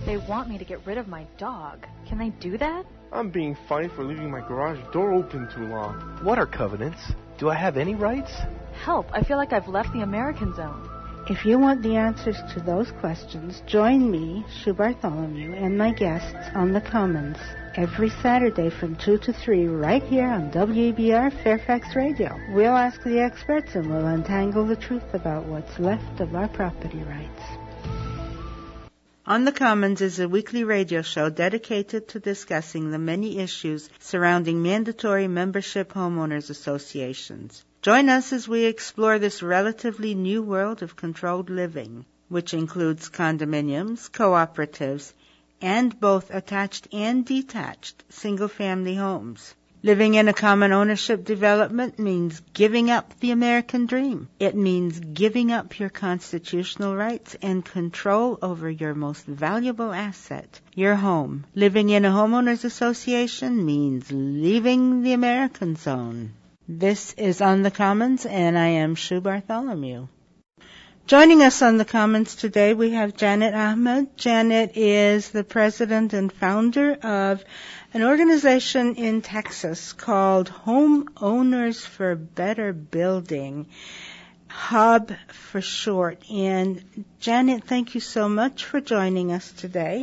They want me to get rid of my dog. Can they do that? I'm being fined for leaving my garage door open too long. What are covenants? Do I have any rights? Help, I feel like I've left the American zone. If you want the answers to those questions, join me, Sue Bartholomew, and my guests on the Commons every Saturday from 2 to 3 right here on WEBR Fairfax Radio. We'll ask the experts and we'll untangle the truth about what's left of our property rights. On the Commons is a weekly radio show dedicated to discussing the many issues surrounding mandatory membership homeowners associations. Join us as we explore this relatively new world of controlled living, which includes condominiums, cooperatives, and both attached and detached single-family homes. Living in a common ownership development means giving up the American dream. It means giving up your constitutional rights and control over your most valuable asset, your home. Living in a homeowners association means leaving the American zone. This is On the Commons, and I am Sue Bartholomew. Joining us on the Commons today, we have Janet Ahmed. Janet is the president and founder of an organization in Texas called Homeowners for Better Building, HUB for short. And Janet, thank you so much for joining us today.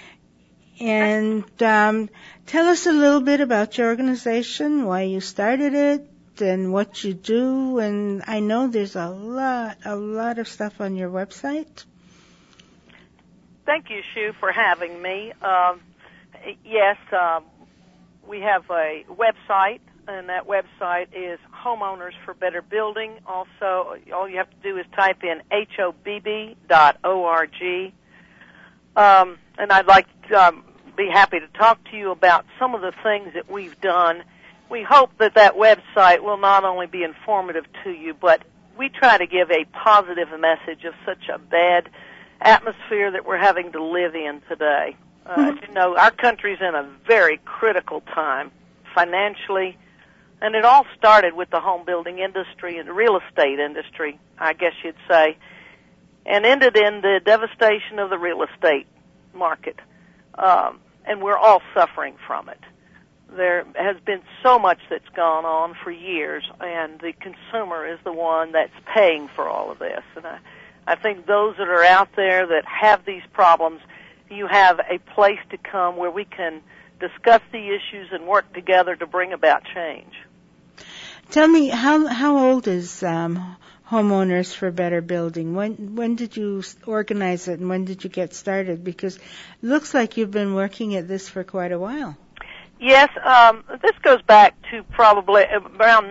And tell us a little bit about your organization, why you started it, and what you do. And I know there's a lot of stuff on your website. Thank you, Sue, for having me. Yes, we have a website, and that website is Homeowners for Better Building. Also, all you have to do is type in HOBB.org. And I'd like to be happy to talk to you about some of the things that we've done. We hope that that website will not only be informative to you, but we try to give a positive message of such a bad atmosphere that we're having to live in today. As you know, our country's in a very critical time financially, and it all started with the home building industry and the real estate industry, I guess you'd say, and ended in the devastation of the real estate market, and we're all suffering from it. There has been so much that's gone on for years, and the consumer is the one that's paying for all of this. And I think those that are out there that have these problems, you have a place to come where we can discuss the issues and work together to bring about change. Tell me, how old is Homeowners for Better Building? When did you organize it, and when did you get started? Because it looks like you've been working at this for quite a while. Yes, this goes back to probably around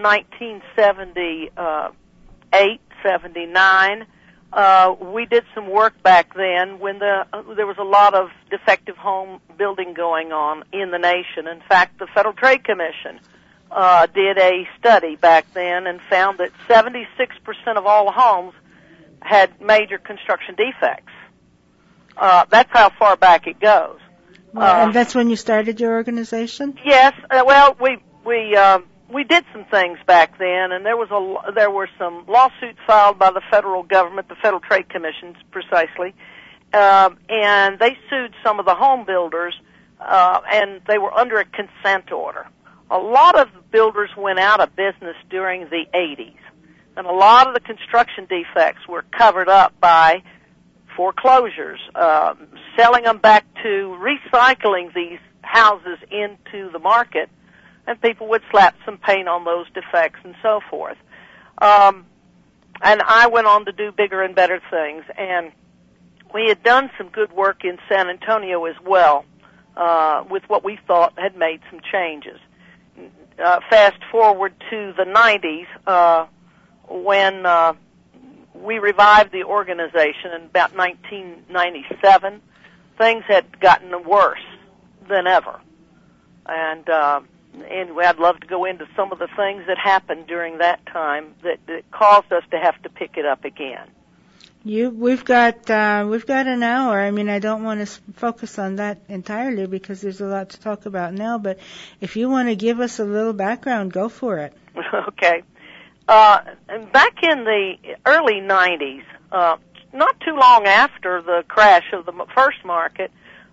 1978, 79. We did some work back then when there was a lot of defective home building going on in the nation. In fact, the Federal Trade Commission did a study back then and found that 76% of all homes had major construction defects. That's how far back it goes. And that's when you started your organization? Yes. Well, we did some things back then, and there were some lawsuits filed by the federal government, the Federal Trade Commission precisely, and they sued some of the home builders, and they were under a consent order. A lot of builders went out of business during the 80s, and a lot of the construction defects were covered up by foreclosures, selling them back to recycling these houses into the market, and people would slap some paint on those defects and so forth. And I went on to do bigger and better things, and we had done some good work in San Antonio as well, with what we thought had made some changes. Fast forward to the 90s, when we revived the organization in about 1997. Things had gotten worse than ever. And I'd love to go into some of the things that happened during that time that caused us to have to pick it up again. We've got an hour. I mean, I don't want to focus on that entirely because there's a lot to talk about now, but if you want to give us a little background, go for it. Okay. Back in the early 90s, not too long after the crash of the first market,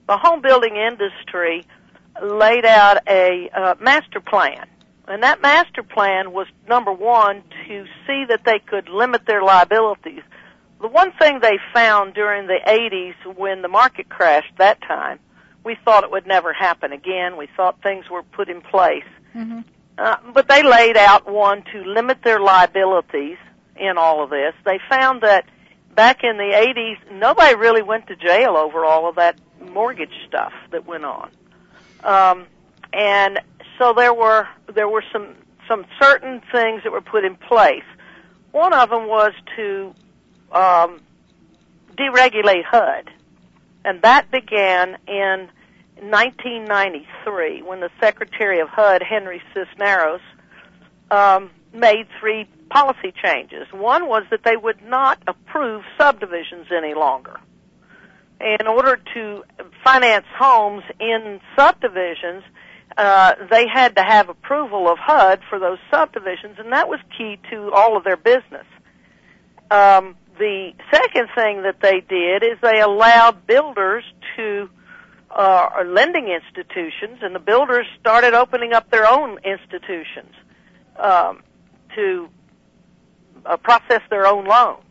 the home building industry laid out a master plan. And that master plan was, number one, to see that they could limit their liabilities. The one thing they found during the 80s when the market crashed that time, we thought it would never happen again. We thought things were put in place. Mm-hmm. But they laid out, one, to limit their liabilities in all of this. They found that back in the 80s, nobody really went to jail over all of that mortgage stuff that went on. And so there were some certain things that were put in place. One of them was to deregulate HUD, and that began in 1993 when the Secretary of HUD, Henry Cisneros, made 3 policy changes. One was that they would not approve subdivisions any longer. In order to finance homes in subdivisions, they had to have approval of HUD for those subdivisions, and that was key to all of their business. The second thing that they did is they allowed builders to, or lending institutions, and the builders started opening up their own institutions to process their own loans.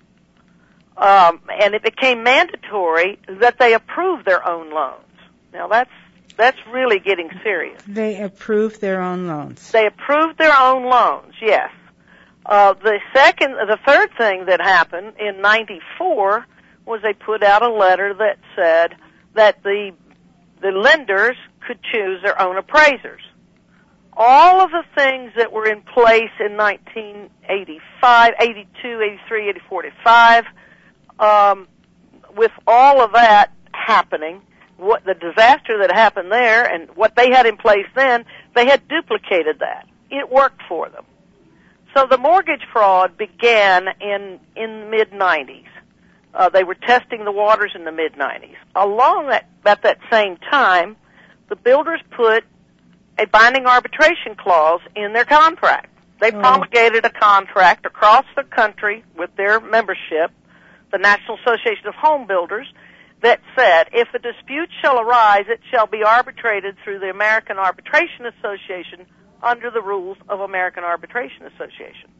And it became mandatory that they approve their own loans. Now that's really getting serious. They approved their own loans. They approved their own loans, yes. The third thing that happened in '94 was they put out a letter that said that the lenders could choose their own appraisers. All of the things that were in place in 1985, 82, 83, 84, 85, with all of that happening, what the disaster that happened there and what they had in place then, they had duplicated that. It worked for them. So the mortgage fraud began in the mid-'90s. They were testing the waters in the mid-'90s. At that same time, the builders put a binding arbitration clause in their contract. They promulgated a contract across the country with their membership, the National Association of Home Builders, that said, if a dispute shall arise, it shall be arbitrated through the American Arbitration Association under the rules of American Arbitration Association.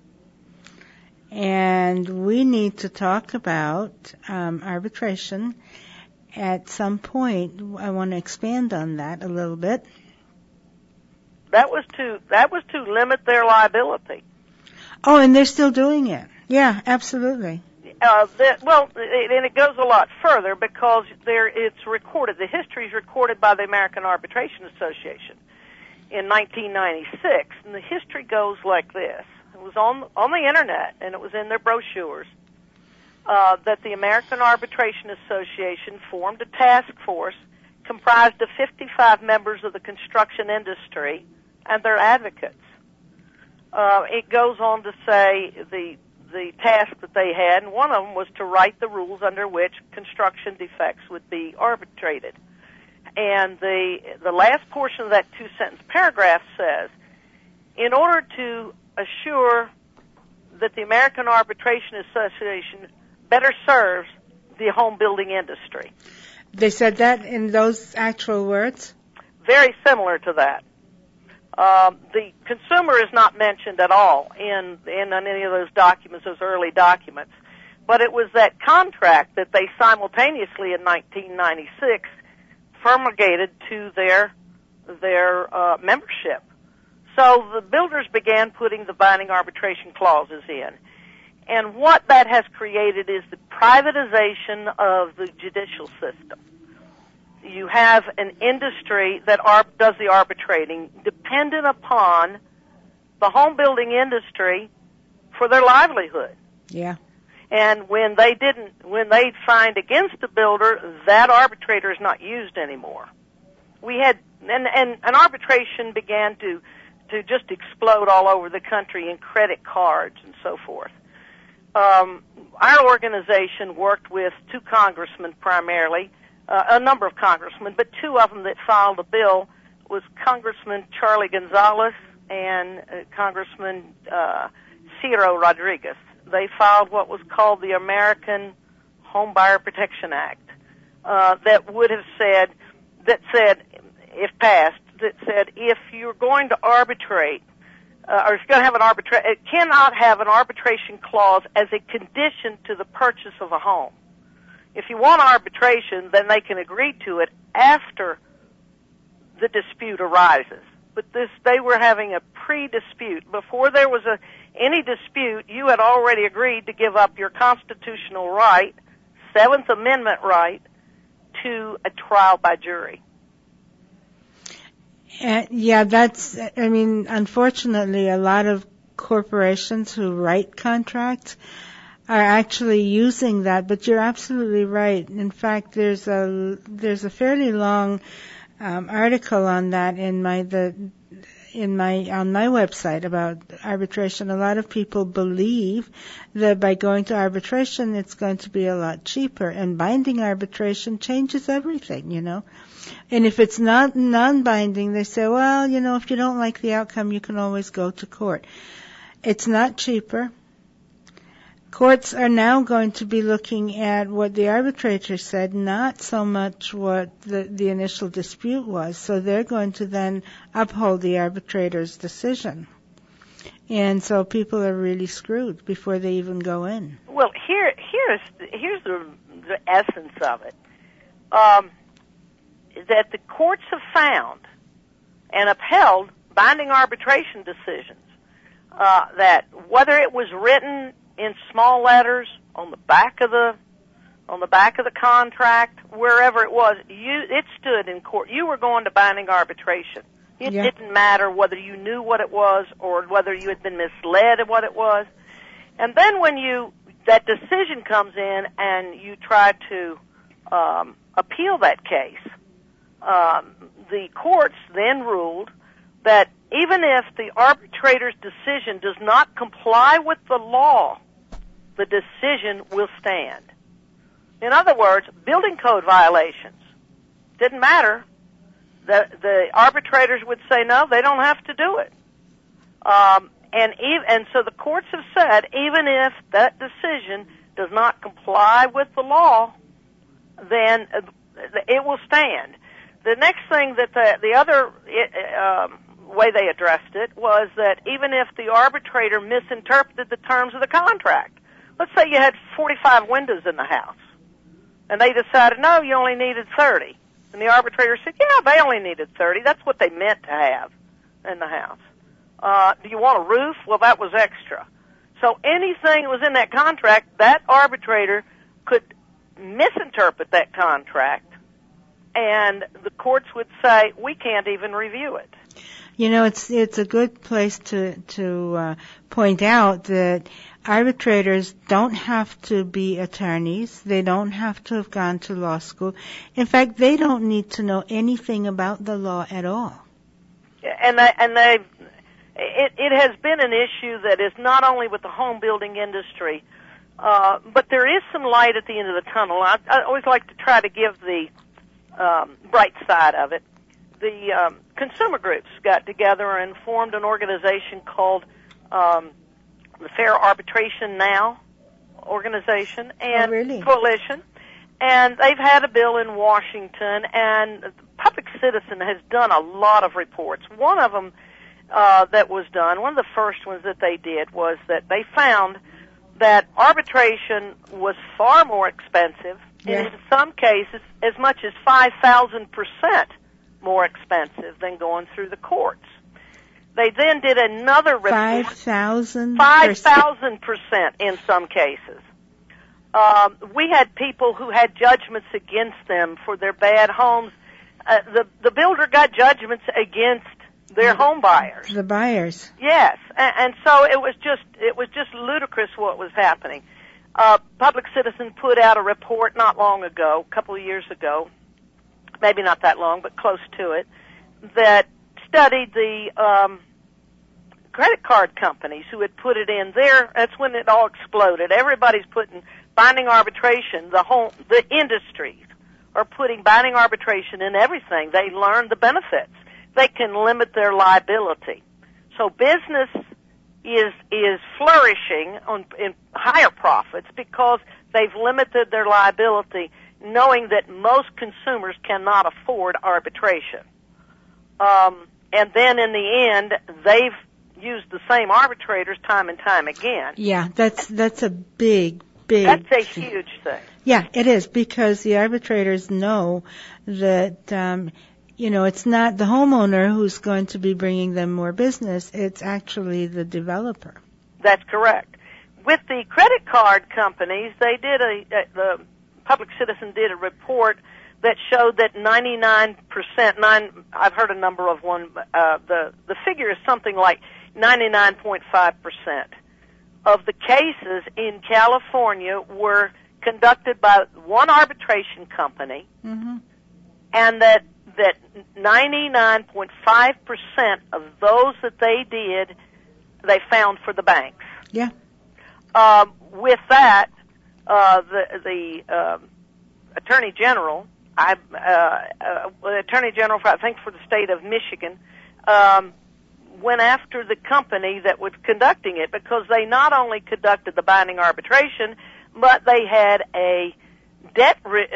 And we need to talk about arbitration at some point. I want to expand on that a little bit. That was to limit their liability. Oh, and they're still doing it. Yeah, absolutely. And it goes a lot further because it's recorded. The history is recorded by the American Arbitration Association in 1996, and the history goes like this. It was on the internet, and it was in their brochures, that the American Arbitration Association formed a task force comprised of 55 members of the construction industry and their advocates. It goes on to say the task that they had, and one of them was to write the rules under which construction defects would be arbitrated. And the last portion of that 2-sentence paragraph says, in order to assure that the American Arbitration Association better serves the home building industry. They said that in those actual words? Very similar to that. The consumer is not mentioned at all in any of those documents, those early documents. But it was that contract that they simultaneously in 1996 promulgated to their membership. So the builders began putting the binding arbitration clauses in. And what that has created is the privatization of the judicial system. You have an industry that does the arbitrating dependent upon the home building industry for their livelihood. Yeah. And when they find against the builder, that arbitrator is not used anymore. And arbitration began to just explode all over the country in credit cards and so forth. Our organization worked with 2 congressmen primarily, a number of congressmen, but 2 of them that filed a bill was Congressman Charlie Gonzalez and Congressman Ciro Rodriguez. They filed what was called the American Home Buyer Protection Act. that would have said, if passed, that said if you're going to arbitrate, or if you're going to have an it cannot have an arbitration clause as a condition to the purchase of a home. If you want arbitration, then they can agree to it after the dispute arises. But they were having a pre-dispute. Before there was any dispute, you had already agreed to give up your constitutional right, Seventh Amendment right, to a trial by jury. Unfortunately, a lot of corporations who write contracts are actually using that, but you're absolutely right. In fact, there's a fairly long article on that on my website about arbitration. A lot of people believe that by going to arbitration, it's going to be a lot cheaper, and binding arbitration changes everything, And if it's not non-binding, they say, well, if you don't like the outcome, you can always go to court. It's not cheaper. Courts are now going to be looking at what the arbitrator said, not so much what the initial dispute was. So they're going to then uphold the arbitrator's decision. And so people are really screwed before they even go in. Well, here's the essence of it. That the courts have found and upheld binding arbitration decisions, that whether it was written in small letters on the back of the contract, wherever it was, it stood in court. You were going to binding arbitration. It didn't matter whether you knew what it was or whether you had been misled of what it was. And then when that decision comes in and you try to appeal that case, the courts then ruled that even if the arbitrator's decision does not comply with the law, the decision will stand. In other words, building code violations didn't matter. The arbitrators would say no, they don't have to do it. And so the courts have said even if that decision does not comply with the law, then it will stand. The next thing that the other way they addressed it was that even if the arbitrator misinterpreted the terms of the contract, let's say you had 45 windows in the house, and they decided, no, you only needed 30. And the arbitrator said, yeah, they only needed 30. That's what they meant to have in the house. Do you want a roof? Well, that was extra. So anything that was in that contract, that arbitrator could misinterpret that contract, and the courts would say, we can't even review it. It's a good place to point out that arbitrators don't have to be attorneys. They don't have to have gone to law school. In fact, they don't need to know anything about the law at all. It has been an issue that is not only with the home building industry, but there is some light at the end of the tunnel. I always like to try to give the bright side of it. The consumer groups got together and formed an organization called the Fair Arbitration Now organization and coalition. And they've had a bill in Washington, and Public Citizen has done a lot of reports. One of them that was done, one of the first ones that they did, was that they found that arbitration was far more expensive, and in some cases as much as 5,000% more expensive than going through the courts. They then did another report. 5,000% in some cases. We had people who had judgments against them for their bad homes. The builder got judgments against their home buyers. The buyers. Yes, and so it was just ludicrous what was happening. Public Citizen put out a report not long ago, a couple of years ago, maybe not that long, but close to it, that studied the credit card companies who had put it in there. That's when it all exploded. Everybody's putting binding arbitration. The industries are putting binding arbitration in everything. They learn the benefits. They can limit their liability. So business is flourishing in higher profits because they've limited their liability knowing that most consumers cannot afford arbitration. And then in the end, they've used the same arbitrators time and time again. Yeah, that's a big. That's a huge thing. Yeah, it is, because the arbitrators know that, it's not the homeowner who's going to be bringing them more business. It's actually the developer. That's correct. With the credit card companies, they did the Public Citizen did a report that showed that 99%, I've heard a number of one, the figure is something like 99.5% of the cases in California were conducted by one arbitration company, mm-hmm. and that 99.5% of those that they did, they found for the banks. Yeah. With that, the Attorney General, Attorney General, I think for the state of Michigan, went after the company that was conducting it, because they not only conducted the binding arbitration, but they had a debt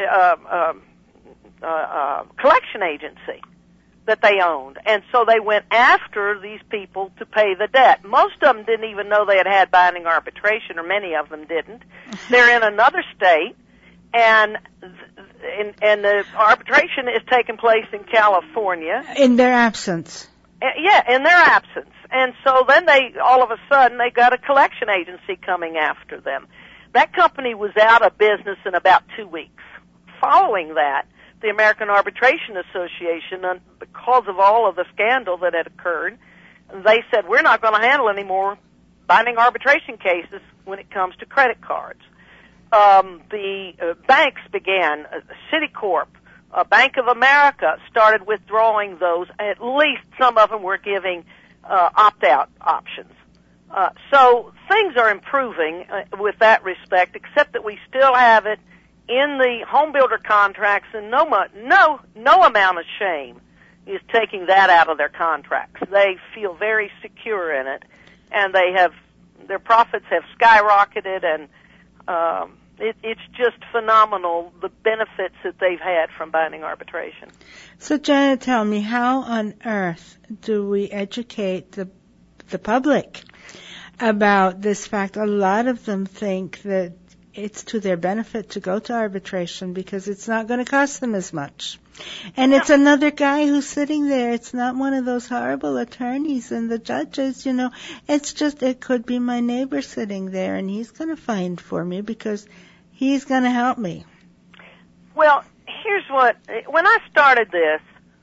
collection agency that they owned. And so they went after these people to pay the debt. Most of them didn't even know they had binding arbitration, or many of them didn't. They're in another state, and the arbitration is taking place in California. In their absence. Yeah, in their absence. And so then all of a sudden, they got a collection agency coming after them. That company was out of business in about 2 weeks. Following that, the American Arbitration Association, because of all of the scandal that had occurred, they said, we're not going to handle any more binding arbitration cases when it comes to credit cards. The banks began, Citicorp, Bank of America started withdrawing those. At least some of them were giving opt-out options. So things are improving with that respect, except that we still have it in the home builder contracts, and no amount of shame is taking that out of their contracts. They feel very secure in it, and their profits have skyrocketed, and it's just phenomenal, the benefits that they've had from binding arbitration. So, Janet, tell me, how on earth do we educate the public about this fact? A lot of them think that it's to their benefit to go to arbitration because it's not going to cost them as much. And it's another guy who's sitting there. It's not one of those horrible attorneys and the judges, It's just, it could be my neighbor sitting there, and he's going to find for me because he's going to help me. Well, here's when I started this,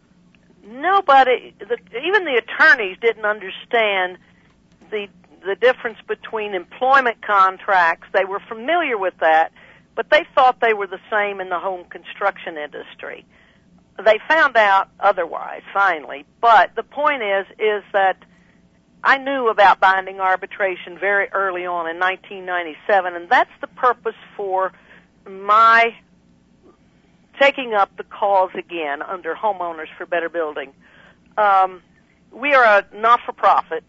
even the attorneys didn't understand the difference between employment contracts. They were familiar with that, but they thought they were the same in the home construction industry. They found out otherwise, finally. But the point is that I knew about binding arbitration very early on in 1997, and that's the purpose for my taking up the cause again under Homeowners for Better Building. We are a not-for-profit,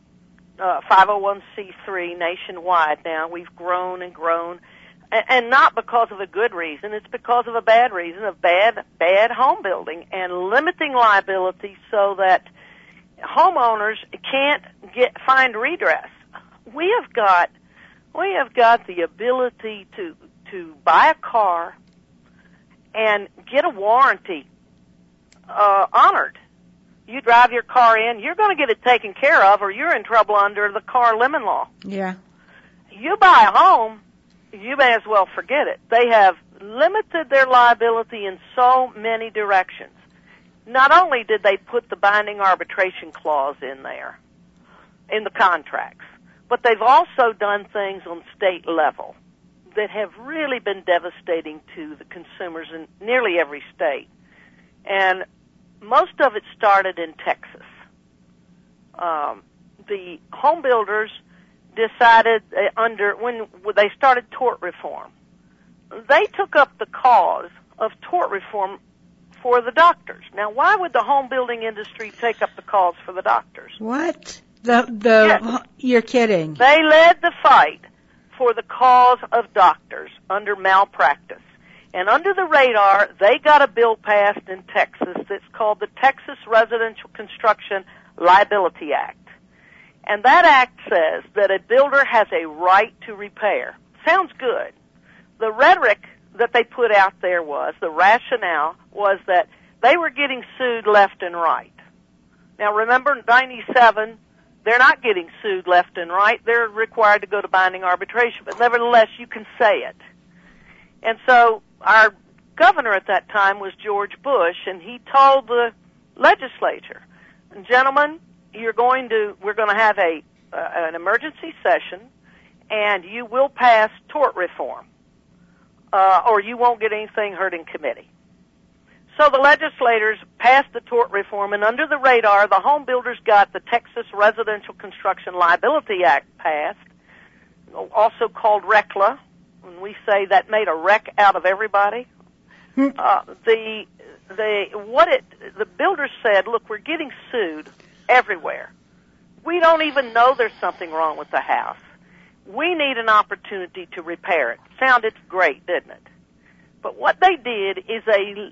501c3 nationwide now. We've grown and grown, and not because of a good reason. It's because of a bad reason, of bad home building and limiting liability so that homeowners can't find redress. We have got the ability to buy a car and get a warranty honored. You drive your car in, you're going to get it taken care of, or you're in trouble under the car lemon law. Yeah. You buy a home, you may as well forget it. They have limited their liability in so many directions. Not only did they put the binding arbitration clause in there, in the contracts, but they've also done things on state level that have really been devastating to the consumers in nearly every state. And most of it started in Texas. The home builders decided when they started tort reform, they took up the cause of tort reform for the doctors. Now, why would the home building industry take up the cause for the doctors? What? Yes. You're kidding. They led the fight for the cause of doctors under malpractice. And under the radar, they got a bill passed in Texas that's called the Texas Residential Construction Liability Act. And that act says that a builder has a right to repair. Sounds good. The rhetoric that they put out there was, the rationale was that they were getting sued left and right. Now remember, 97, they're not getting sued left and right. They're required to go to binding arbitration, but nevertheless, you can say it. And so our governor at that time was George Bush, and he told the legislature, gentlemen, we're going to have an emergency session, and you will pass tort reform, or you won't get anything heard in committee. So the legislators passed the tort reform, and under the radar, the home builders got the Texas Residential Construction Liability Act passed, also called RECLA. When we say that made a wreck out of everybody, the builders said, look, we're getting sued everywhere. We don't even know there's something wrong with the house. We need an opportunity to repair it. Sounded great, didn't it? But what they did is they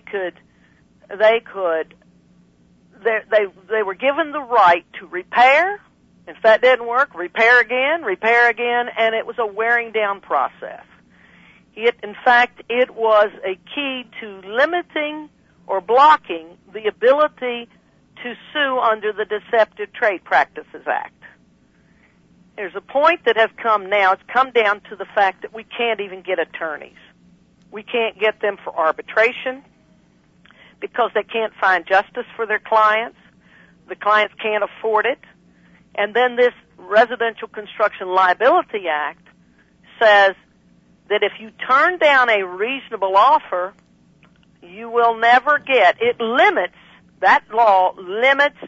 were given the right to repair. If that didn't work, repair again, and it was a wearing down process. In fact, it was a key to limiting or blocking the ability to sue under the Deceptive Trade Practices Act. There's a point that has come now. It's come down to the fact that we can't even get attorneys. We can't get them for arbitration because they can't find justice for their clients. The clients can't afford it. And then this Residential Construction Liability Act says that if you turn down a reasonable offer, you will never get, that law limits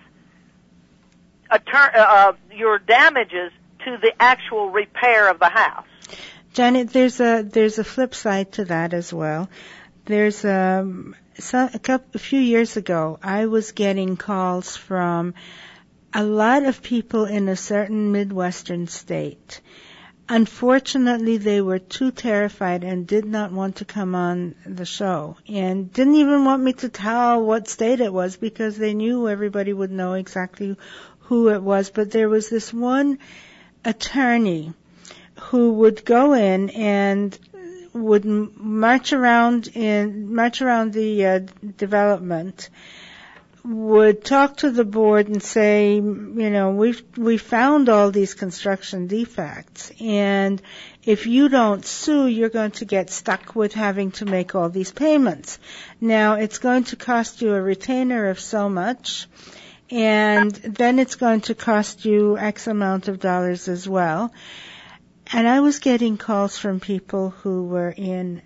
your damages to the actual repair of the house. Janet, there's a flip side to that as well. There's a few years ago, I was getting calls from a lot of people in a certain Midwestern state. Unfortunately, they were too terrified and did not want to come on the show and didn't even want me to tell what state it was because they knew everybody would know exactly who it was. But there was this one attorney who would go in and would march around the development, would talk to the board and say, we found all these construction defects, and if you don't sue, you're going to get stuck with having to make all these payments. Now, it's going to cost you a retainer of so much, and then it's going to cost you X amount of dollars as well. And I was getting calls from people who were in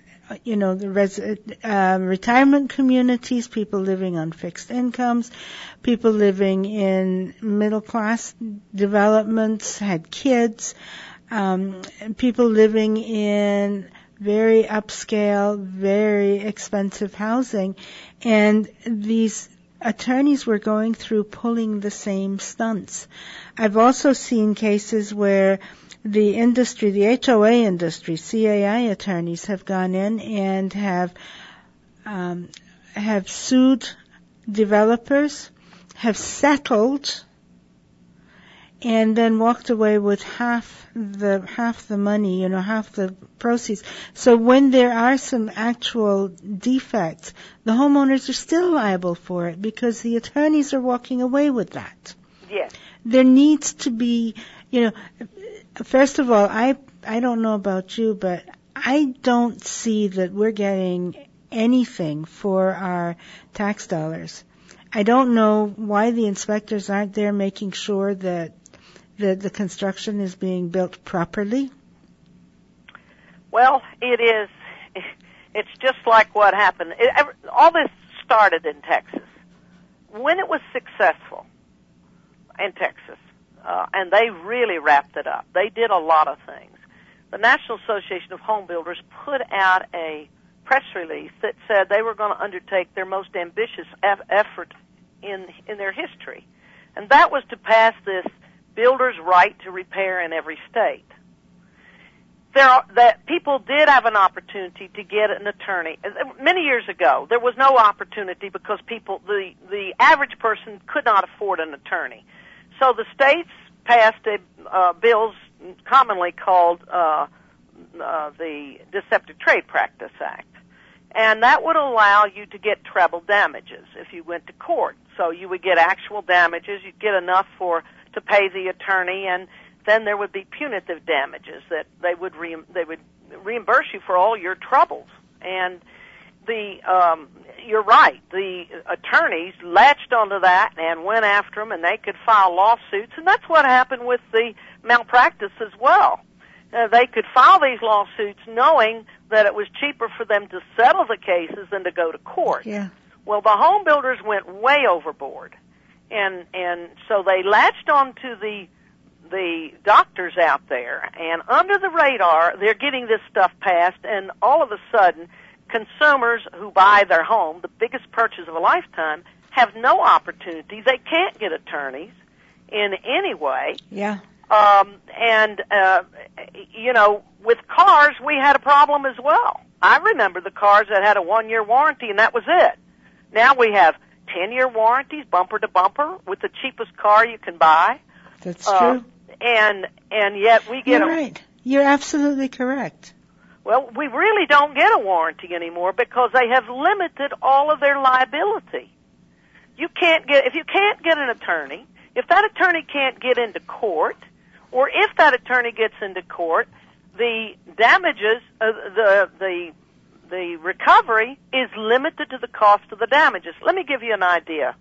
retirement communities, people living on fixed incomes, people living in middle class developments, had kids, people living in very upscale, very expensive housing, and these attorneys were going through pulling the same stunts. I've also seen cases where the industry, the HOA industry, CAI attorneys have gone in and have sued developers, have settled, and then walked away with half the money, half the proceeds. So when there are some actual defects, the homeowners are still liable for it because the attorneys are walking away with that. Yes. There needs to be, first of all, I don't know about you, but I don't see that we're getting anything for our tax dollars. I don't know why the inspectors aren't there making sure that the construction is being built properly. Well, it's just like what happened. All this started in Texas. When it was successful in Texas, and they really wrapped it up. They did a lot of things. The National Association of Home Builders put out a press release that said they were going to undertake their most ambitious effort in their history. And that was to pass this builder's right to repair in every state. that people did have an opportunity to get an attorney. Many years ago, there was no opportunity because the average person could not afford an attorney. So the states passed bills commonly called the Deceptive Trade Practice Act. And that would allow you to get treble damages if you went to court. So you would get actual damages, you'd get enough to pay the attorney, and then there would be punitive damages that they would reimburse you for all your troubles. And you're right, the attorneys latched onto that and went after them, and they could file lawsuits, and that's what happened with the malpractice as well. They could file these lawsuits knowing that it was cheaper for them to settle the cases than to go to court. Yeah. Well, the home builders went way overboard, and so they latched onto the doctors out there, and under the radar, they're getting this stuff passed, and all of a sudden, consumers who buy their home, the biggest purchase of a lifetime, have no opportunity. They can't get attorneys in any way. Yeah. With cars, we had a problem as well. I remember the cars that had a 1-year warranty, and that was it. Now we have 10-year warranties, bumper to bumper, with the cheapest car you can buy. That's true. And yet we get You're right. You're absolutely correct. Well, we really don't get a warranty anymore because they have limited all of their liability. If you can't get an attorney, if that attorney can't get into court, or if that attorney gets into court, the damages, the recovery is limited to the cost of the damages. Let me give you an idea.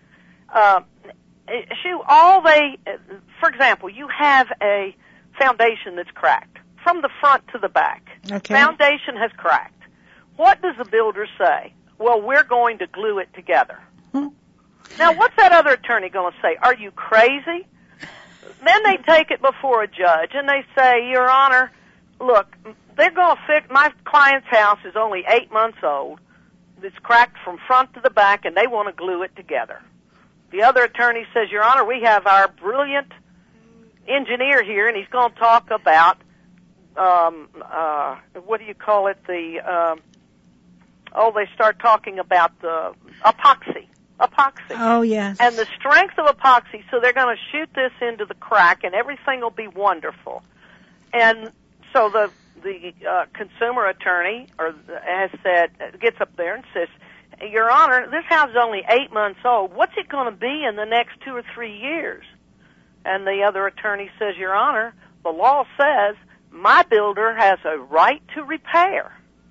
For example, you have a foundation that's cracked from the front to the back. Okay. Foundation has cracked. What does the builder say? Well, we're going to glue it together. Now, what's that other attorney going to say? Are you crazy? Then they take it before a judge and they say, Your Honor, look, they're going to fix, my client's house is only 8 months old. It's cracked from front to the back and they want to glue it together. The other attorney says, Your Honor, we have our brilliant engineer here and he's going to talk about, what do you call it? They start talking about the epoxy. Oh, yes. And the strength of epoxy, so they're going to shoot this into the crack and everything will be wonderful. And so the consumer attorney gets up there and says, Your Honor, this house is only 8 months old. What's it going to be in the next 2 or 3 years? And the other attorney says, Your Honor, the law says my builder has a right to repair.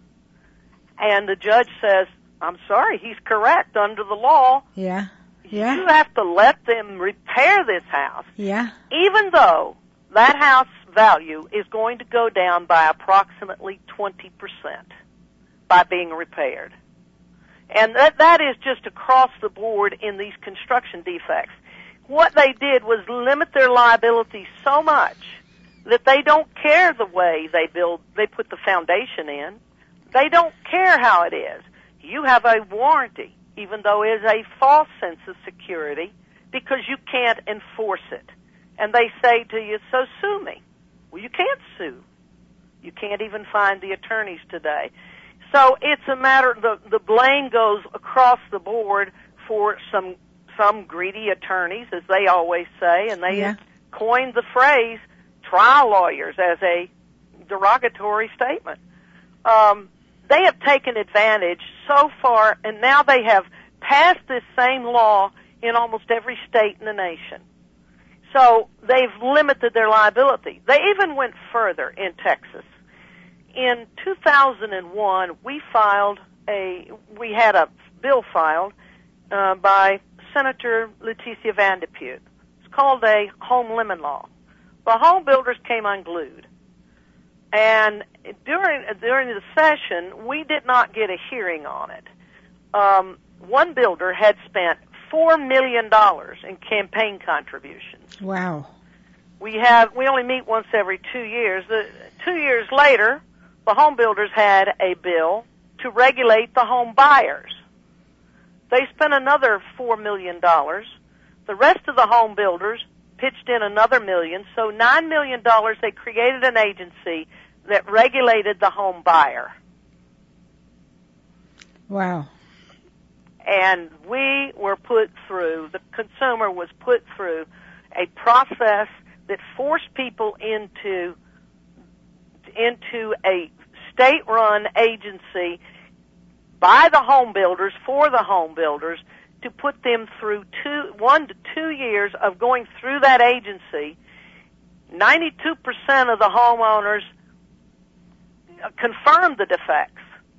And the judge says, I'm sorry, he's correct under the law. Yeah. Yeah. You have to let them repair this house. Yeah. Even though that house value is going to go down by approximately 20% by being repaired. And that is just across the board in these construction defects. What they did was limit their liability so much that they don't care the way they put the foundation in. They don't care how it is. You have a warranty, even though it is a false sense of security, because you can't enforce it. And they say to you, so sue me. Well, you can't sue. You can't even find the attorneys today. So it's a matter, the blame goes across the board for some greedy attorneys, as they always say, and they coined the phrase trial lawyers as a derogatory statement. They have taken advantage so far, and now they have passed this same law in almost every state in the nation. So they've limited their liability. They even went further in Texas. In 2001, we had a bill filed by Senator Leticia Van de Putte. It's called a home lemon law. The home builders came unglued. And during the session, we did not get a hearing on it. One builder had spent $4 million in campaign contributions. Wow. We only meet once every 2 years. 2 years later, the home builders had a bill to regulate the home buyers. They spent another $4 million. The rest of the home builders pitched in another $1 million. So $9 million, they created an agency that regulated the home buyer. Wow. And we were put through, the consumer was put through a process that forced people into a state-run agency by the home builders, for the home builders, to put them through 1 to 2 years of going through that agency. 92% of the homeowners confirmed the defects.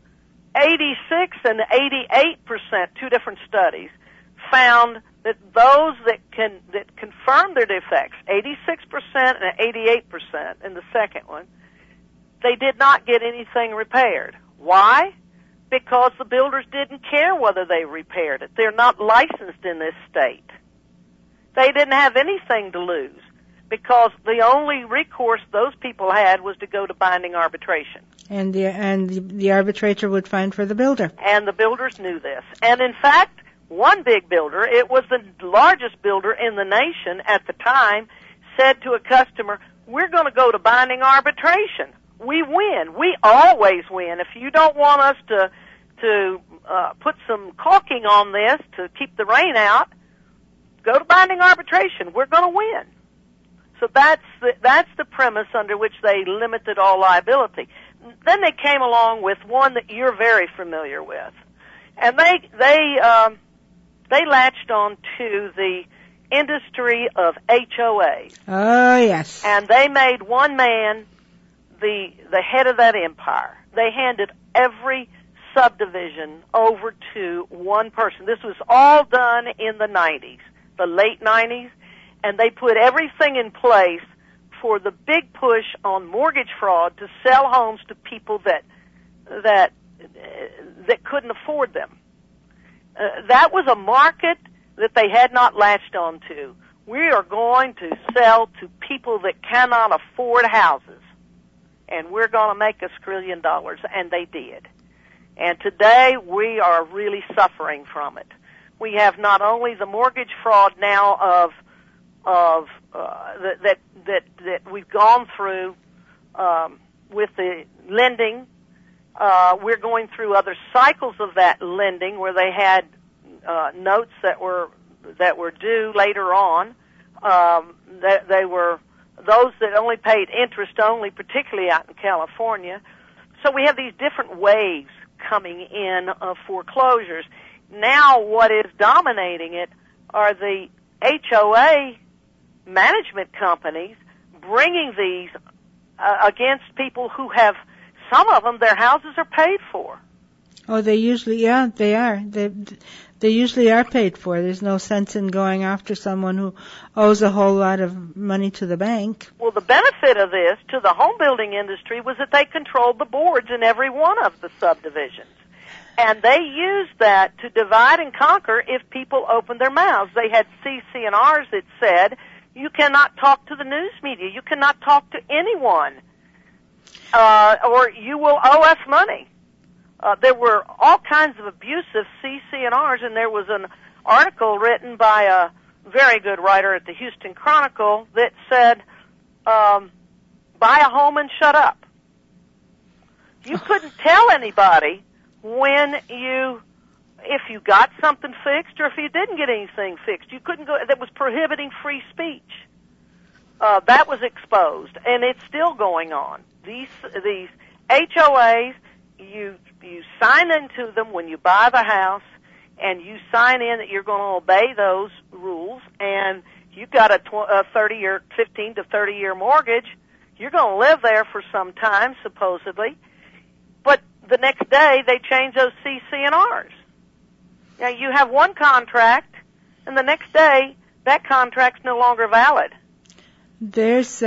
86 and 88%, two different studies, found that those that confirmed their defects, 86% and 88% in the second one, they did not get anything repaired. Why? Because the builders didn't care whether they repaired it. They're not licensed in this state. They didn't have anything to lose because the only recourse those people had was to go to binding arbitration. And the arbitrator would find for the builder. And the builders knew this. And in fact, one big builder, it was the largest builder in the nation at the time, said to a customer, "We're going to go to binding arbitration. We win. We always win. If you don't want us to put some caulking on this to keep the rain out, go to binding arbitration. We're going to win." So that's the premise under which they limited all liability. Then they came along with one that you're very familiar with, and they latched on to the industry of HOAs. Oh yes. And they made one man the head of that empire. They handed every subdivision over to one person. This was all done in the 90s, the late 90s, and they put everything in place for the big push on mortgage fraud to sell homes to people that couldn't afford them. That was a market that they had not latched on to. We are going to sell to people that cannot afford houses, and we're going to make $1 trillion, and they did. And today we are really suffering from it. We have not only the mortgage fraud now that we've gone through with the lending. We're going through other cycles of that lending where they had notes that were due later on. That they were those that only paid interest only, particularly out in California. So we have these different waves coming in of foreclosures. Now what is dominating it are the HOA management companies bringing these against people who have, some of them, their houses are paid for. Oh, they usually, yeah, they are. They usually are paid for. There's no sense in going after someone who owes a whole lot of money to the bank. Well, the benefit of this to the home building industry was that they controlled the boards in every one of the subdivisions. And they used that to divide and conquer if people opened their mouths. They had CC&Rs that said, you cannot talk to the news media. You cannot talk to anyone, or you will owe us money. There were all kinds of abusive CC&Rs, and there was an article written by a very good writer at the Houston Chronicle that said, buy a home and shut up. You couldn't tell anybody if you got something fixed or if you didn't get anything fixed. You couldn't go, that was prohibiting free speech. That was exposed, and it's still going on. These HOAs, you sign into them when you buy the house, and you sign in that you're going to obey those rules, and you've got a 30-year, 15 to 30-year mortgage. You're going to live there for some time, supposedly, but the next day they change those CC&Rs. Now, you have one contract, and the next day that contract's no longer valid. There's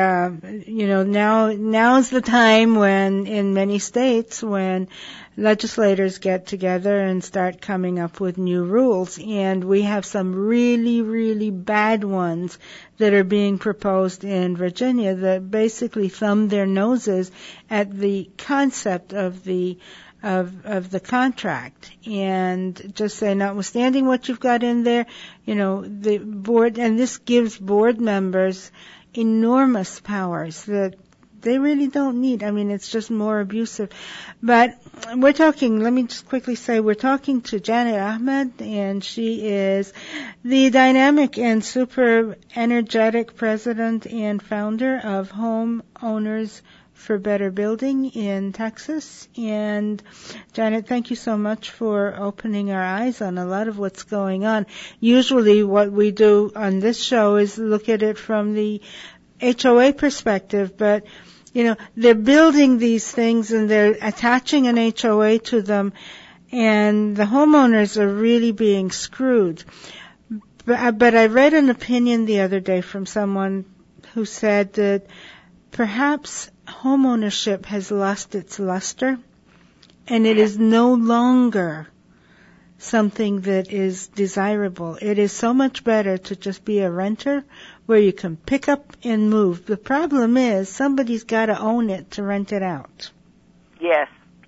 now's the time when, in many states, when legislators get together and start coming up with new rules, and we have some really, really bad ones that are being proposed in Virginia that basically thumb their noses at the concept of the contract and just say, notwithstanding what you've got in there, the board, and this gives board members enormous powers that they really don't need. I mean, it's just more abusive. But we're talking, let me just quickly say, we're talking to Janet Ahmed, and she is the dynamic and super energetic president and founder of Home Owners for Better Building in Texas. And Janet, thank you so much for opening our eyes on a lot of what's going on. Usually what we do on this show is look at it from the HOA perspective, but you know, they're building these things and they're attaching an HOA to them, and the homeowners are really being screwed. But I read an opinion the other day from someone who said that perhaps homeownership has lost its luster, and it is no longer something that is desirable. It is so much better to just be a renter where you can pick up and move. The problem is somebody's got to own it to rent it out. Yes.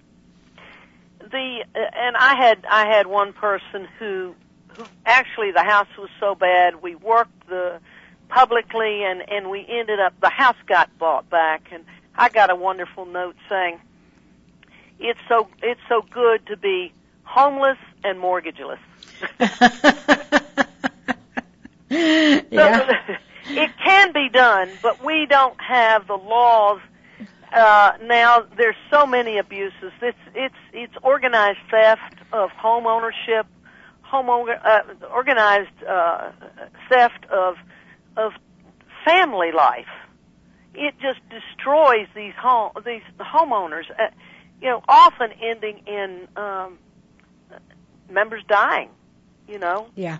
And I had one person who actually the house was so bad we worked publicly and we ended up, the house got bought back, and I got a wonderful note saying it's so good to be homeless and mortgageless. Yeah. It can be done, but we don't have the laws. Now there's so many abuses. It's organized theft of home ownership, organized theft of family life. It just destroys these homeowners. Often ending in members dying. Yeah.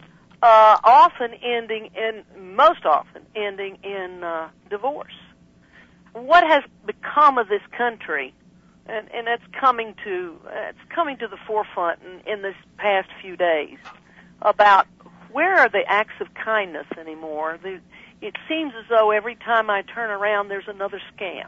Most often ending in divorce. What has become of this country, and it's coming to the forefront in this past few days, about where are the acts of kindness anymore? It seems as though every time I turn around, there's another scam.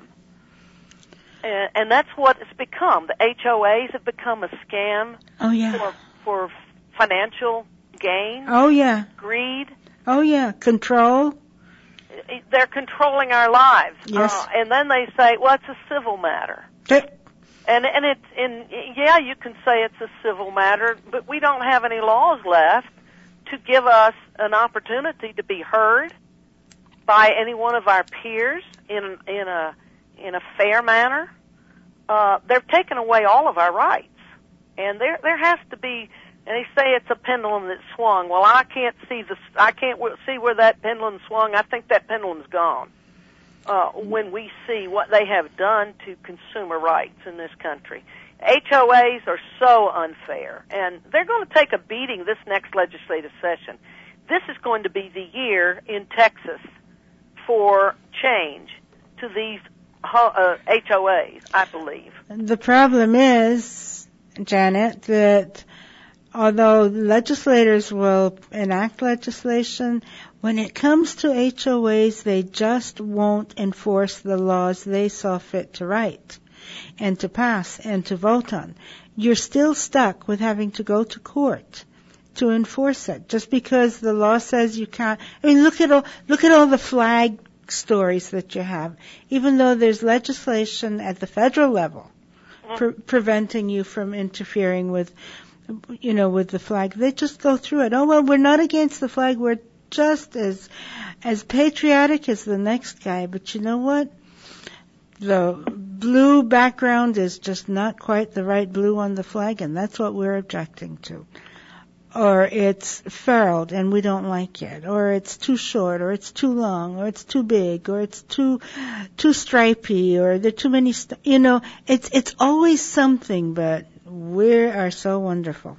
And that's what it's become. The HOAs have become a scam. Oh, yeah. For financial gain. Oh, yeah. Greed. Oh, yeah. Control. They're controlling our lives. Yes. And then they say, well, it's a civil matter. And you can say it's a civil matter, but we don't have any laws left to give us an opportunity to be heard by any one of our peers in a fair manner. They've taken away all of our rights, and there has to be. And they say it's a pendulum that swung. Well, I can't see where that pendulum swung. I think that pendulum's gone. When we see what they have done to consumer rights in this country, HOAs are so unfair, and they're going to take a beating this next legislative session. This is going to be the year in Texas for change to these HOAs, I believe. The problem is, Janet, that although legislators will enact legislation, when it comes to HOAs, they just won't enforce the laws they saw fit to write and to pass and to vote on. You're still stuck with having to go to court to enforce it, just because the law says you can't. I mean, look at all the flag stories that you have. Even though there's legislation at the federal level preventing you from interfering with the flag, they just go through it. Oh, well, we're not against the flag. We're just as patriotic as the next guy. But you know what? The blue background is just not quite the right blue on the flag, and that's what we're objecting to. Or it's furled and we don't like it, or it's too short, or it's too long, or it's too big, or it's too stripy, or there are too many it's always something, but we are so wonderful.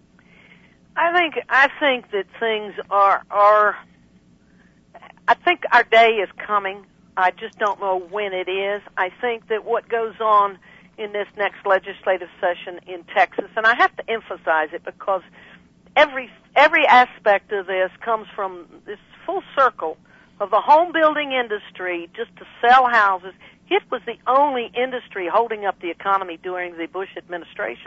I think that things are I think our day is coming. I just don't know when it is. I think that what goes on in this next legislative session in Texas, and I have to emphasize it because every aspect of this comes from this full circle of the home building industry just to sell houses. It was the only industry holding up the economy during the Bush administration.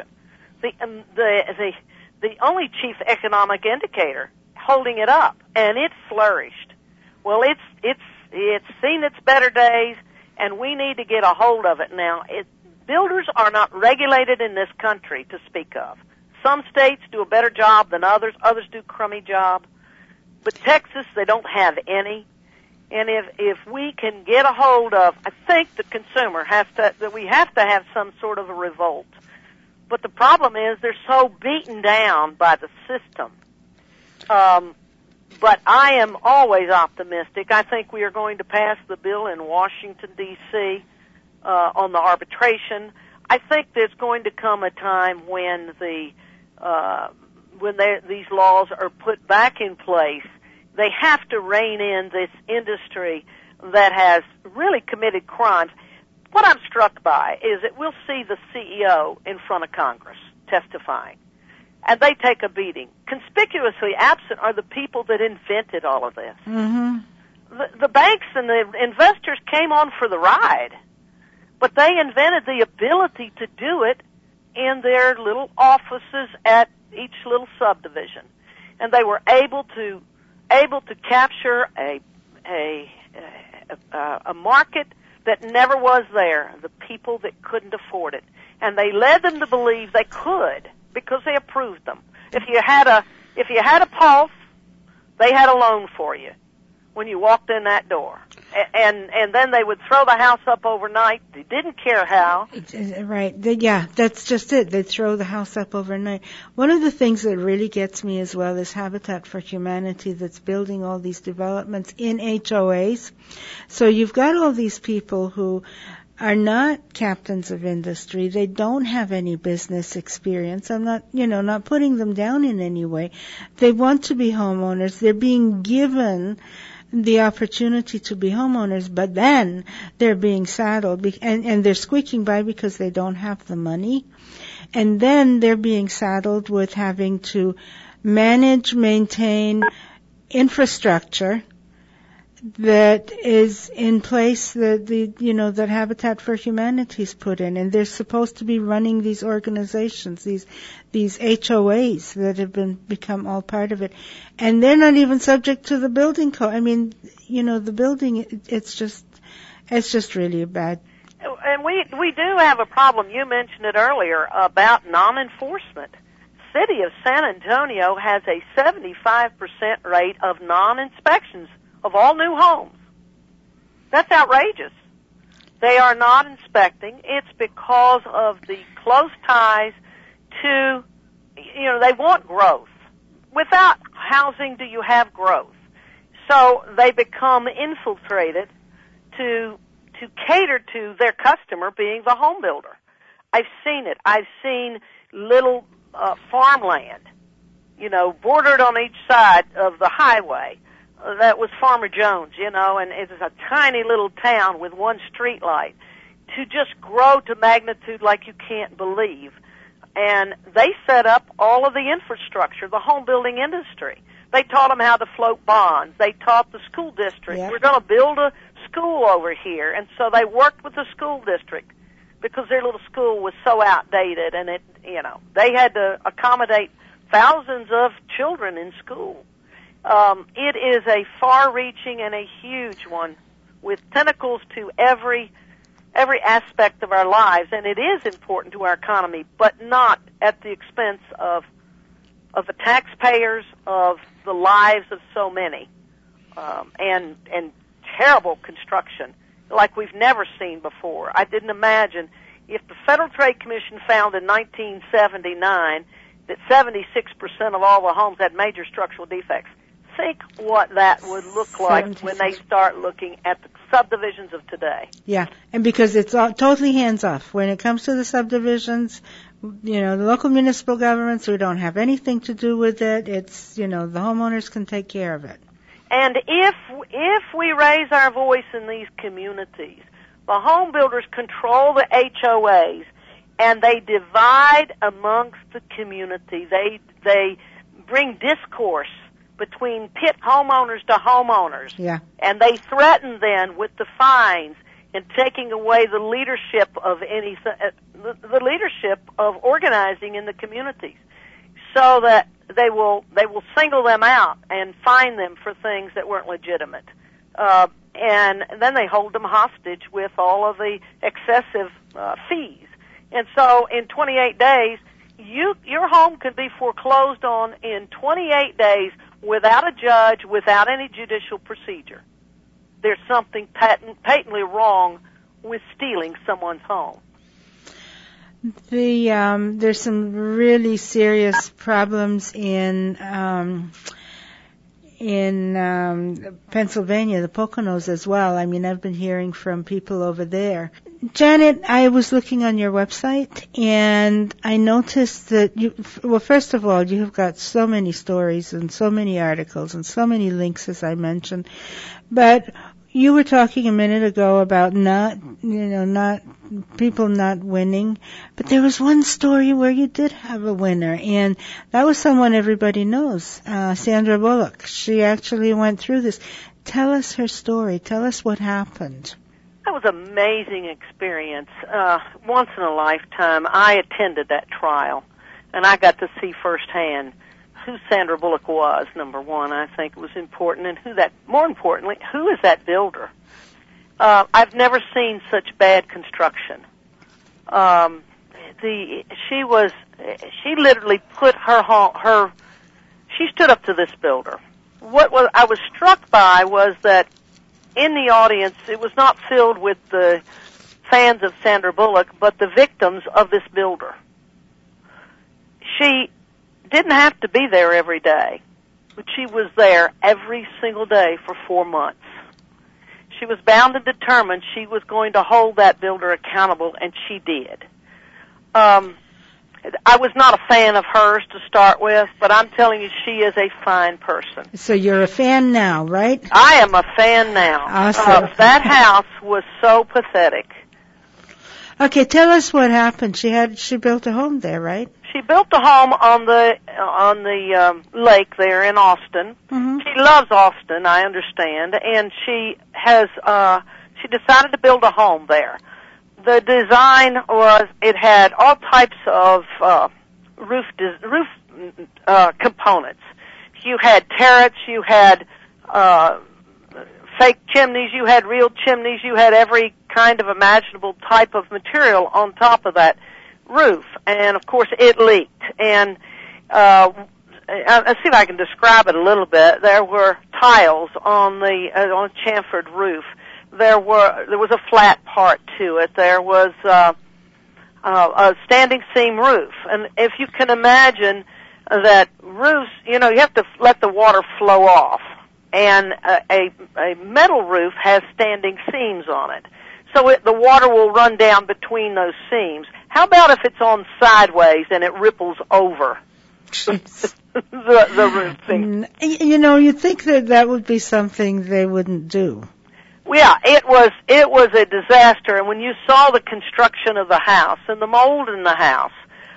The only chief economic indicator holding it up, and it flourished. Well, it's seen its better days, and we need to get a hold of it now. Builders are not regulated in this country to speak of. Some states do a better job than others. Others do a crummy job. But Texas, they don't have any. And if we can get a hold of, I think the consumer that we have to have some sort of a revolt. But the problem is they're so beaten down by the system. But I am always optimistic. I think we are going to pass the bill in Washington, D.C., on the arbitration. I think there's going to come a time when these laws are put back in place. They have to rein in this industry that has really committed crimes. What I'm struck by is that we'll see the CEO in front of Congress testifying, and they take a beating. Conspicuously absent are the people that invented all of this. Mm-hmm. The banks and the investors came on for the ride, but they invented the ability to do it in their little offices at each little subdivision, and they were able to capture a market that never was there, the people that couldn't afford it. And they led them to believe they could because they approved them. If you had a pulse, they had a loan for you when you walked in that door. And then they would throw the house up overnight. They didn't care how. Right. Yeah, that's just it. They throw the house up overnight. One of the things that really gets me as well is Habitat for Humanity that's building all these developments in HOAs. So you've got all these people who are not captains of industry. They don't have any business experience. I'm not putting them down in any way. They want to be homeowners. They're being given the opportunity to be homeowners, but then they're being saddled, and they're squeaking by because they don't have the money, and then they're being saddled with having to maintain infrastructure that is in place that Habitat for Humanity's put in, and they're supposed to be running these organizations, these HOAs that have become all part of it, and they're not even subject to the building code. I mean, the building, it's just really bad. And we do have a problem. You mentioned it earlier about non-enforcement. City of San Antonio has a 75% rate of non-inspections of all new homes. That's outrageous. They are not inspecting. It's because of the close ties to, they want growth. Without housing, do you have growth? So they become infiltrated to cater to their customer being the home builder. I've seen it. I've seen little farmland, bordered on each side of the highway. That was Farmer Jones, and it's a tiny little town with one street light, to just grow to magnitude like you can't believe. And they set up all of the infrastructure, the home building industry. They taught them how to float bonds. They taught the school district, We're going to build a school over here. And so they worked with the school district because their little school was so outdated, and they had to accommodate thousands of children in school. It is a far-reaching and a huge one with tentacles to every aspect of our lives, and it is important to our economy, but not at the expense of the taxpayers, of the lives of so many, and terrible construction like we've never seen before. I didn't imagine if the Federal Trade Commission found in 1979 that 76% of all the homes had major structural defects. Think what that would look like when they start looking at the subdivisions of today. Yeah, and because it's all totally hands-off. When it comes to the subdivisions, the local municipal governments, we don't have anything to do with it. It's, the homeowners can take care of it. And if we raise our voice in these communities, the home builders control the HOAs, and they divide amongst the community. They bring discourse between pit homeowners to homeowners. Yeah. And they threaten then with the fines and taking away the leadership of the leadership of organizing in the communities, so that they will single them out and fine them for things that weren't legitimate. and then they hold them hostage with all of the excessive fees. And so in 28 days, your home can be foreclosed on in 28 days without a judge, without any judicial procedure. There's something patently wrong with stealing someone's home. There's some really serious problems in Pennsylvania, the Poconos as well. I mean, I've been hearing from people over there. Janet, I was looking on your website, and I noticed that first of all, you have got so many stories and so many articles and so many links, as I mentioned. But you were talking a minute ago about people not winning. But there was one story where you did have a winner, and that was someone everybody knows, Sandra Bullock. She actually went through this. Tell us her story. Tell us what happened. That was an amazing experience. Once in a lifetime, I attended that trial, and I got to see firsthand who Sandra Bullock was, number one. I think it was important, and more importantly, who is that builder? I've never seen such bad construction. She literally put she stood up to this builder. What I was struck by was that in the audience, it was not filled with the fans of Sandra Bullock, but the victims of this builder. She didn't have to be there every day, but she was there every single day for 4 months. She was bound and determined she was going to hold that builder accountable, and she did. I was not a fan of hers to start with, but I'm telling you, she is a fine person. So you're a fan now, right? I am a fan now. Awesome. That house was so pathetic. Okay, tell us what happened. She built a home there, right? She built a home on the lake there in Austin. Mm-hmm. She loves Austin, I understand, and she decided to build a home there. The design it had all types of roof components. You had turrets, you had fake chimneys, you had real chimneys, you had every kind of imaginable type of material on top of that roof. And of course it leaked. And I'll see if I can describe it a little bit. There were tiles on the chamfered roof. There was a flat part to it. There was a standing seam roof. And if you can imagine that roofs, you have to let the water flow off. And a metal roof has standing seams on it. So the water will run down between those seams. How about if it's on sideways and it ripples over the roof thing? You'd think that would be something they wouldn't do. Yeah, it was a disaster. And when you saw the construction of the house and the mold in the house,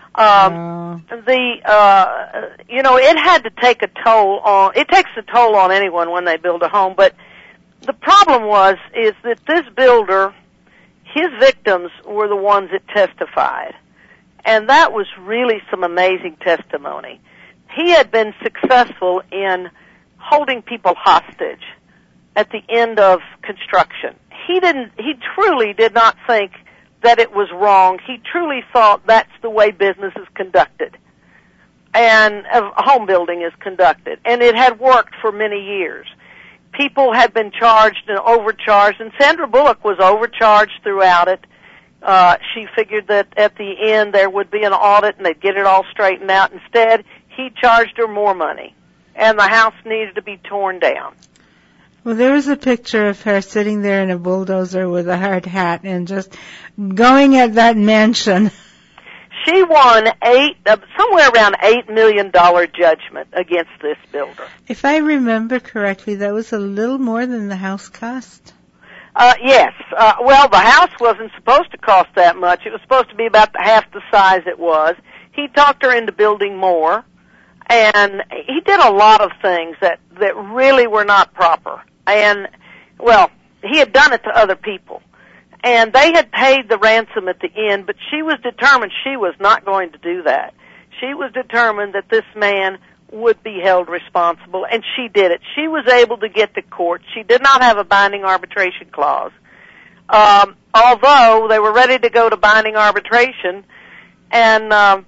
it had to take a toll on. It takes a toll on anyone when they build a home. But the problem is that this builder, his victims were the ones that testified, and that was really some amazing testimony. He had been successful in holding people hostage at the end of construction. He truly did not think that it was wrong. He truly thought that's the way business is conducted and home building is conducted. And it had worked for many years. People had been charged and overcharged, and Sandra Bullock was overcharged throughout it. She figured that at the end there would be an audit and they'd get it all straightened out. Instead, he charged her more money, and the house needed to be torn down. Well, there was a picture of her sitting there in a bulldozer with a hard hat and just going at that mansion. She won somewhere around $8 million judgment against this builder. If I remember correctly, that was a little more than the house cost. Yes. Well, the house wasn't supposed to cost that much. It was supposed to be about half the size it was. He talked her into building more, and he did a lot of things that really were not proper. And, well, he had done it to other people. And they had paid the ransom at the end, but she was determined she was not going to do that. She was determined that this man would be held responsible, and she did it. She was able to get to court. She did not have a binding arbitration clause. Although they were ready to go to binding arbitration, and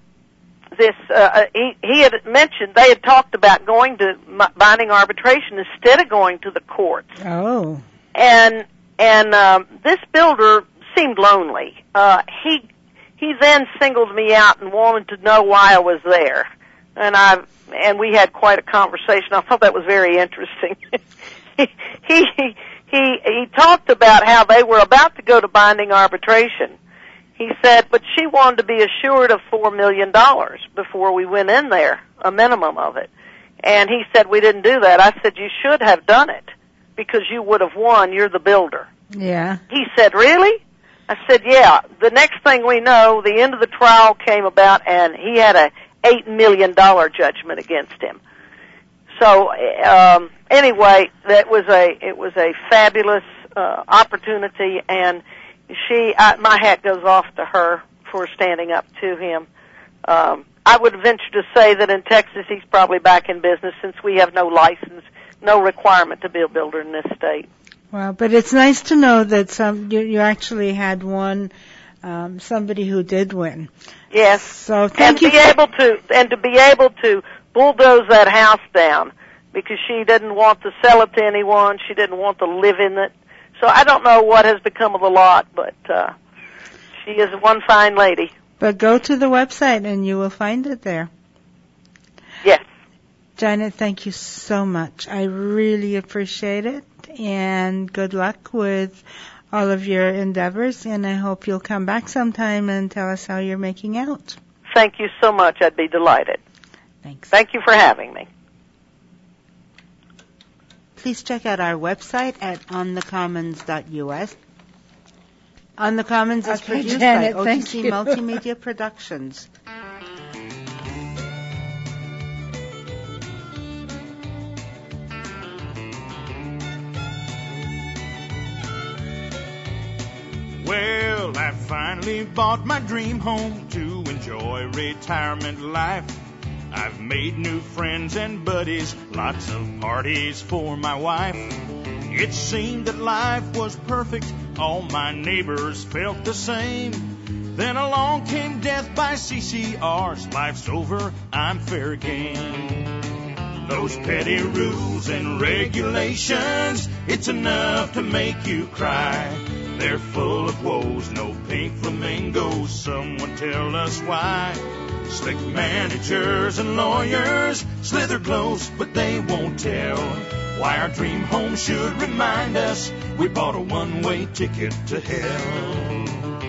he had mentioned they had talked about going to binding arbitration instead of going to the courts. Oh. And this builder seemed lonely. He then singled me out and wanted to know why I was there. And we had quite a conversation. I thought that was very interesting. He talked about how they were about to go to binding arbitration. He said, but she wanted to be assured of $4 million before we went in there, a minimum of it. And he said, we didn't do that. I said, you should have done it because you would have won. You're the builder. Yeah. He said, really? I said, yeah. The next thing we know, the end of the trial came about, and he had a $8 million judgment against him. So anyway, it was a fabulous opportunity, and my hat goes off to her for standing up to him. I would venture to say that in Texas he's probably back in business since we have no license, no requirement to be a builder in this state. Well, but it's nice to know that you actually had one somebody who did win. Yes. So thank you. To be able to bulldoze that house down because she didn't want to sell it to anyone. She didn't want to live in it. So I don't know what has become of the lot, but she is one fine lady. But go to the website and you will find it there. Yes. Janet, thank you so much. I really appreciate it, and good luck with all of your endeavors, and I hope you'll come back sometime and tell us how you're making out. Thank you so much. I'd be delighted. Thanks. Thank you for having me. Please check out our website at onthecommons.us. On the Commons is produced Janet, by OTC Multimedia Productions. Well, I finally bought my dream home to enjoy retirement life. I've made new friends and buddies, lots of parties for my wife. It seemed that life was perfect, all my neighbors felt the same. Then along came death by CCRs, life's over, I'm fair game. Those petty rules and regulations, it's enough to make you cry. They're full of woes, no pink flamingos, someone tell us why. Slick managers and lawyers slither close, but they won't tell why our dream home should remind us we bought a one-way ticket to hell.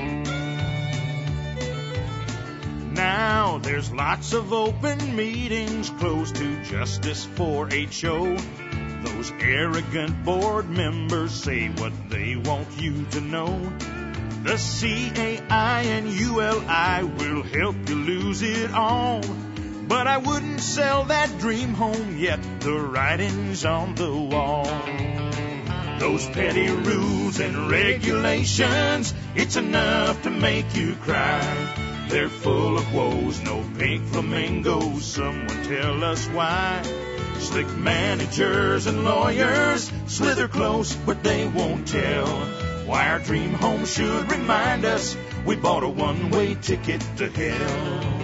Now there's lots of open meetings closed to justice for HO. Those arrogant board members say what they want you to know. The CAI and ULI will help you lose it all. But I wouldn't sell that dream home yet, the writing's on the wall. Those petty rules and regulations, it's enough to make you cry. They're full of woes, no pink flamingos, someone tell us why. Slick managers and lawyers slither close, but they won't tell why our dream home should remind us we bought a one-way ticket to hell.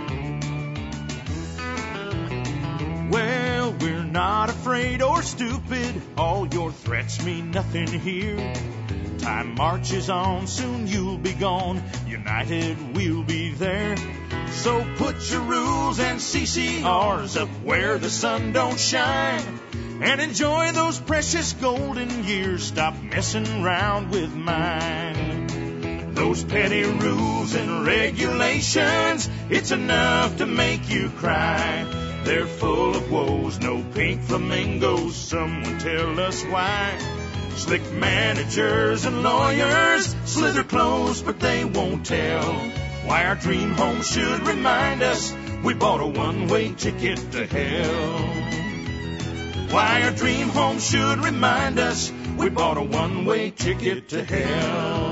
Well, we're not afraid or stupid, all your threats mean nothing here. Time marches on, soon you'll be gone, united we'll be there. So put your rules and CCRs up where the sun don't shine, and enjoy those precious golden years, stop messing around with mine. Those petty rules and regulations, it's enough to make you cry. They're full of woes, no pink flamingos, someone tell us why. Slick managers and lawyers slither close, but they won't tell why our dream home should remind us we bought a one-way ticket to hell. Why our dream home should remind us we bought a one-way ticket to hell.